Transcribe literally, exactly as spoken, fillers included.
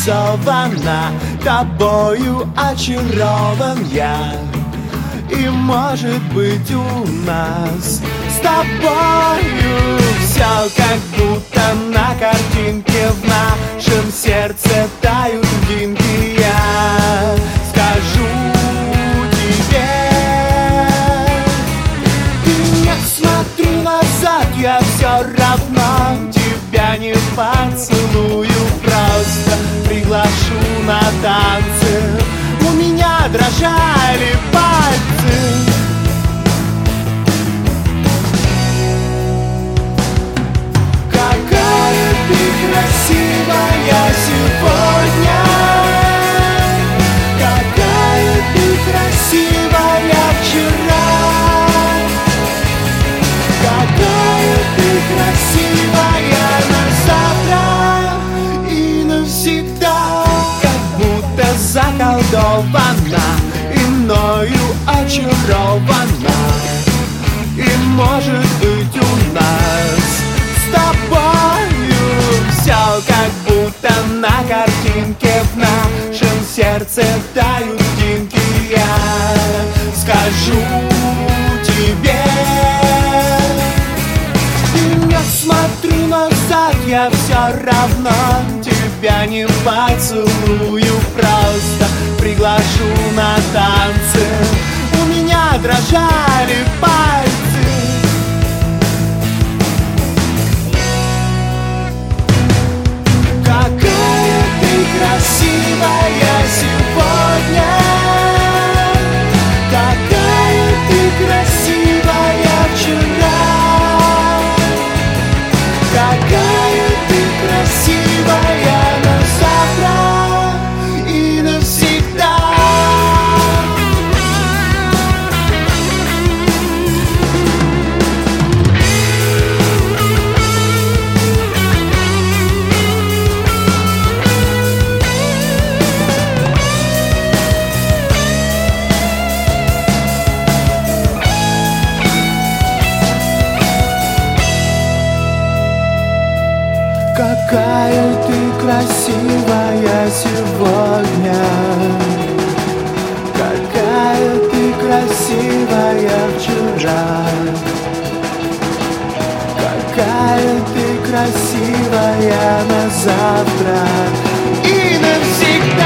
нарисована, тобою очарован я. И может быть у нас с тобою все как будто на картинке. В нашем сердце тают льдинки. Я скажу тебе, ты не смотри назад, я все равно тебя не поцелую. Просто приглашу на танцы, у меня дрожали пальцы. Какая ты красивая сегодня, какая ты красивая вчера, какая ты красивая на завтра и навсегда. Как будто заколдована, мною очарована. И может быть у нас с тобою все как будто на картинке. В нашем сердце тают льдинки. Я скажу тебе, ты не смотри назад, я все равно тебя не поцелую. Просто приглашу на танцы, у меня дрожали пальцы. Какая ты красивая сегодня, какая ты красивая вчера, какая ты красивая на завтра и навсегда. Какая ты красивая сегодня, какая ты красивая вчера, какая ты красивая на завтра и навсегда.